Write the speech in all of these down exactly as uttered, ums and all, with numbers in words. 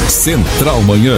Central Manhã.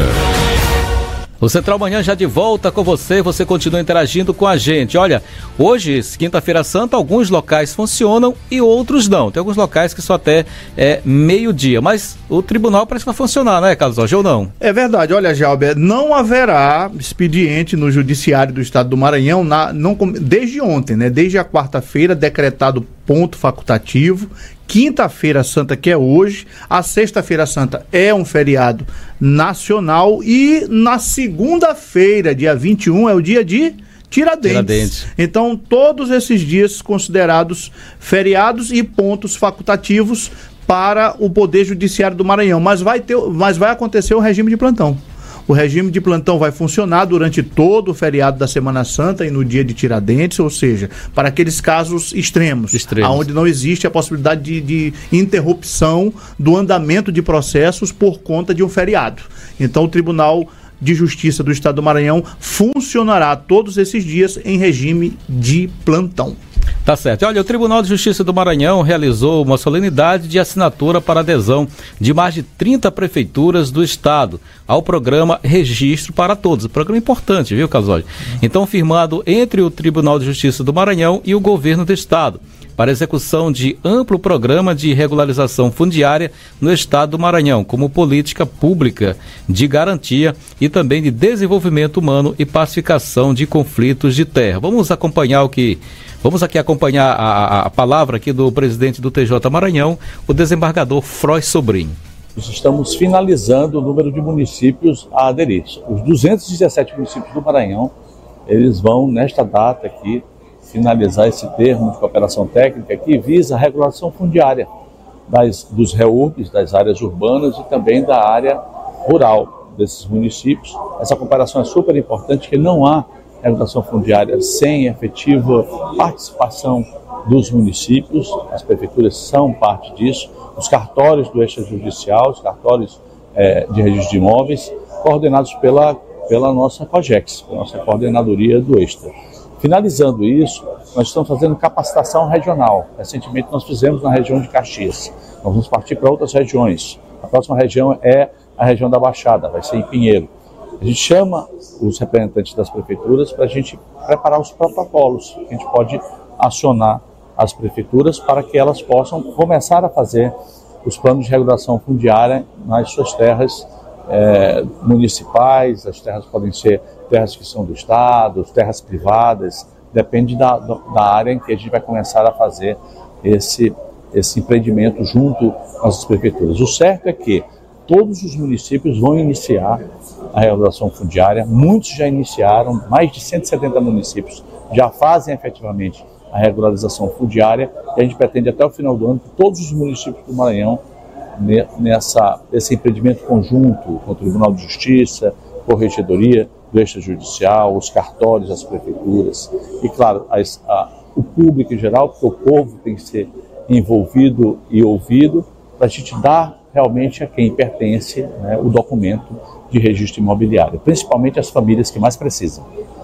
O Central Manhã já de volta com você, você continua interagindo com a gente. Olha, hoje, quinta-feira santa, alguns locais funcionam e outros não. Tem alguns locais que só até é, meio-dia, mas o tribunal parece que vai funcionar, né, Carlos Jorge, ou não? É verdade, olha, Jalber, não haverá expediente no Judiciário do Estado do Maranhão na, não, desde ontem, né? Desde a quarta-feira, decretado ponto facultativo. Quinta-feira santa, que é hoje, a sexta-feira santa é um feriado nacional e na segunda-feira, dia vinte e um, é o dia de Tiradentes. Tiradentes. Então, todos esses dias considerados feriados e pontos facultativos para o Poder Judiciário do Maranhão, mas vai ter, mas vai acontecer o regime de plantão. O regime de plantão vai funcionar durante todo o feriado da Semana Santa e no dia de Tiradentes, ou seja, para aqueles casos extremos, extremos. onde não existe a possibilidade de, de interrupção do andamento de processos por conta de um feriado. Então, o Tribunal de Justiça do Estado do Maranhão funcionará todos esses dias em regime de plantão. Tá certo. Olha, o Tribunal de Justiça do Maranhão realizou uma solenidade de assinatura para adesão de mais de trinta prefeituras do estado ao programa Registro para Todos. Um programa importante, viu, Casói? Então, firmado entre o Tribunal de Justiça do Maranhão e o governo do estado, para execução de amplo programa de regularização fundiária no estado do Maranhão, como política pública de garantia e também de desenvolvimento humano e pacificação de conflitos de terra. Vamos acompanhar o que... Vamos aqui acompanhar a, a, a palavra aqui do presidente do T J Maranhão, o desembargador Frois Sobrinho. Estamos finalizando o número de municípios a aderir. Os duzentos e dezessete municípios do Maranhão, eles vão, nesta data aqui, finalizar esse termo de cooperação técnica que visa a regulação fundiária das, dos reúrbes, das áreas urbanas e também da área rural desses municípios. Essa cooperação é super importante, porque não há regulação fundiária sem efetiva participação dos municípios. As prefeituras são parte disso, os cartórios do extrajudicial, os cartórios é, de registro de imóveis, coordenados pela, pela nossa COGEX, pela nossa coordenadoria do Extra. Finalizando isso, nós estamos fazendo capacitação regional. Recentemente nós fizemos na região de Caxias. Nós vamos partir para outras regiões. A próxima região é a região da Baixada, vai ser em Pinheiro. A gente chama os representantes das prefeituras para a gente preparar os protocolos. A gente pode acionar as prefeituras para que elas possam começar a fazer os planos de regulação fundiária nas suas terras é, municipais. As terras podem ser terras que são do Estado, terras privadas, depende da, da área em que a gente vai começar a fazer esse, esse empreendimento junto às prefeituras. O certo é que todos os municípios vão iniciar a regulação fundiária, muitos já iniciaram, mais de cento e setenta municípios já fazem efetivamente a regularização fundiária e a gente pretende até o final do ano que todos os municípios do Maranhão, nessa, nesse empreendimento conjunto com o Tribunal de Justiça, Corregedoria do Extrajudicial, os cartórios, as prefeituras e, claro, as, a, o público em geral, porque o povo tem que ser envolvido e ouvido para a gente dar realmente a quem pertence, né, o documento de registro imobiliário, principalmente as famílias que mais precisam.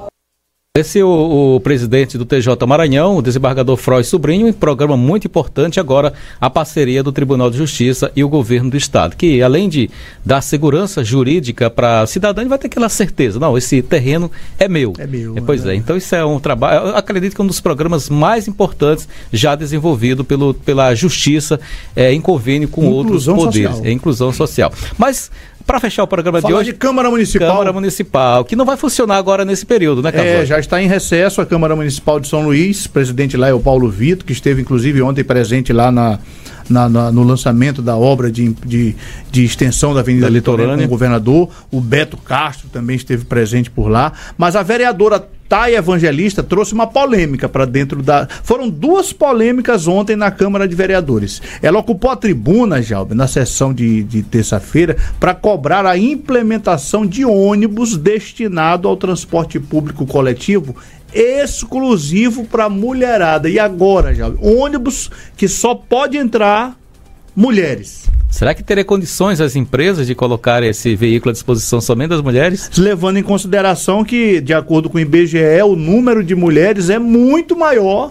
Esse é o, o presidente do T J Maranhão, o desembargador Frois Sobrinho, um programa muito importante agora, a parceria do Tribunal de Justiça e o governo do estado, que além de dar segurança jurídica para a cidadã, ele vai ter aquela certeza, não, esse terreno é meu. É meu. É, pois é, é, então isso é um trabalho, eu acredito que é um dos programas mais importantes já desenvolvido pelo, pela Justiça é, em convênio com inclusão outros poderes. Social. É inclusão social. Mas para fechar o programa Falar de hoje... de Câmara Municipal. Câmara Municipal, que não vai funcionar agora nesse período, né, Carlos? É, já está em recesso a Câmara Municipal de São Luís, presidente lá é o Paulo Vitor, que esteve inclusive ontem presente lá na, na, na, no lançamento da obra de, de, de extensão da Avenida da Litorânea com o governador, o Beto Castro também esteve presente por lá, mas a vereadora Thay Evangelista trouxe uma polêmica para dentro da... Foram duas polêmicas ontem na Câmara de Vereadores. Ela ocupou a tribuna, Jalber, na sessão de, de terça-feira, para cobrar a implementação de ônibus destinado ao transporte público coletivo exclusivo para mulherada. E agora, Jalber, ônibus que só pode entrar mulheres. Será que teria condições as empresas de colocar esse veículo à disposição somente das mulheres? Levando em consideração que, de acordo com o I B G E, o número de mulheres é muito maior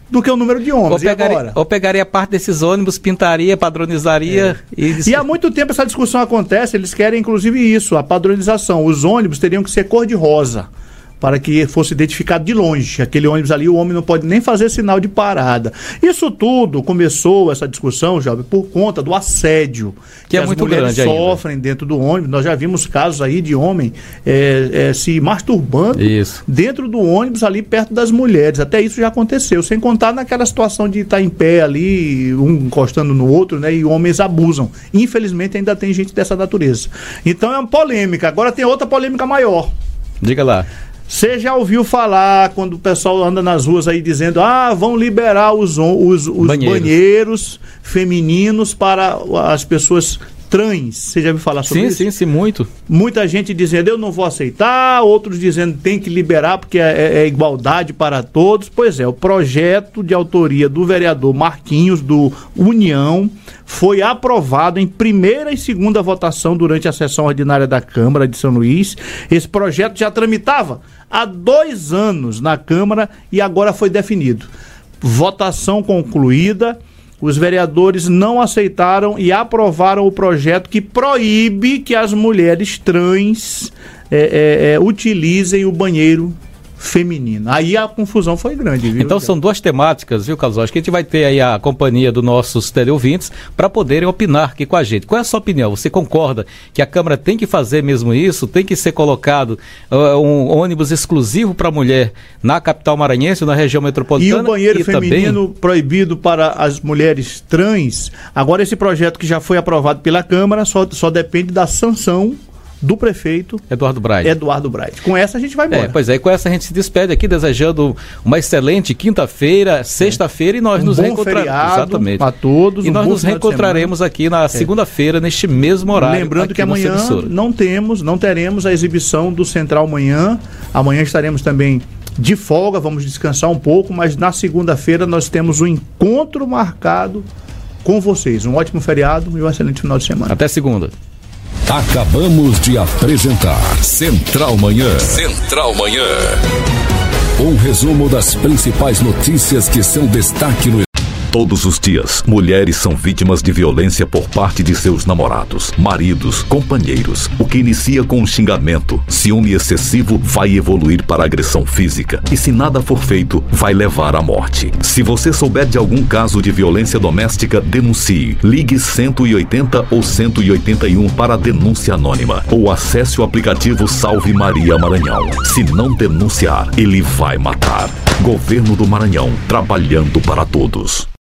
do que o número de homens. Ou pegaria, e agora? ou pegaria parte desses ônibus, pintaria, padronizaria. É. E... e há muito tempo essa discussão acontece, eles querem inclusive isso, a padronização. Os ônibus teriam que ser cor-de-rosa, para que fosse identificado de longe. Aquele ônibus ali, o homem não pode nem fazer sinal de parada. Isso tudo começou, essa discussão, Jovem, por conta do assédio que, que é as muito mulheres grande sofrem ainda dentro do ônibus. Nós já vimos casos aí de homem é, é, se masturbando isso. dentro do ônibus ali perto das mulheres. Até isso já aconteceu, sem contar naquela situação de estar em pé ali, um encostando no outro, né? E homens abusam. Infelizmente ainda tem gente dessa natureza. Então é uma polêmica. Agora tem outra polêmica maior. Diga lá. Você já ouviu falar quando o pessoal anda nas ruas aí dizendo, ah, vão liberar os, os, os banheiros. banheiros femininos para as pessoas trans? Você já ouviu falar sobre sim, isso? Sim, sim, muito. Muita gente dizendo, eu não vou aceitar, outros dizendo, tem que liberar porque é, é igualdade para todos. Pois é, o projeto de autoria do vereador Marquinhos, do União, foi aprovado em primeira e segunda votação durante a sessão ordinária da Câmara de São Luís. Esse projeto já tramitava há dois anos na Câmara e agora foi definido. Votação concluída, os vereadores não aceitaram e aprovaram o projeto que proíbe que as mulheres trans é, é, é, utilizem o banheiro feminino. Aí a confusão foi grande, viu? Então são duas temáticas, viu, Carlos? Acho que a gente vai ter aí a companhia dos nossos teleouvintes para poderem opinar aqui com a gente. Qual é a sua opinião? Você concorda que a Câmara tem que fazer mesmo isso? Tem que ser colocado uh, um ônibus exclusivo para mulher na capital maranhense, na região metropolitana? E o banheiro e feminino também... proibido para as mulheres trans? Agora esse projeto que já foi aprovado pela Câmara só, só depende da sanção do prefeito Eduardo Braide. Eduardo Braide. Com essa a gente vai embora. É, pois é, com essa a gente se despede aqui, desejando uma excelente quinta-feira, sexta-feira, e nós um nos bom reencontraremos. Exatamente. Para todos. E um nós bom nos reencontraremos aqui na é. segunda-feira, neste mesmo horário. Lembrando que amanhã não temos, não teremos a exibição do Central Manhã. Amanhã estaremos também de folga, vamos descansar um pouco, mas na segunda-feira nós temos um encontro marcado com vocês. Um ótimo feriado e um excelente final de semana. Até segunda. Acabamos de apresentar Central Manhã. Central Manhã. Um resumo das principais notícias que são destaque no Todos os dias, mulheres são vítimas de violência por parte de seus namorados, maridos, companheiros. O que inicia com um xingamento, ciúme excessivo, vai evoluir para agressão física. E se nada for feito, vai levar à morte. Se você souber de algum caso de violência doméstica, denuncie. Ligue cento e oitenta ou cento e oitenta e um para a denúncia anônima. Ou acesse o aplicativo Salve Maria Maranhão. Se não denunciar, ele vai matar. Governo do Maranhão, trabalhando para todos.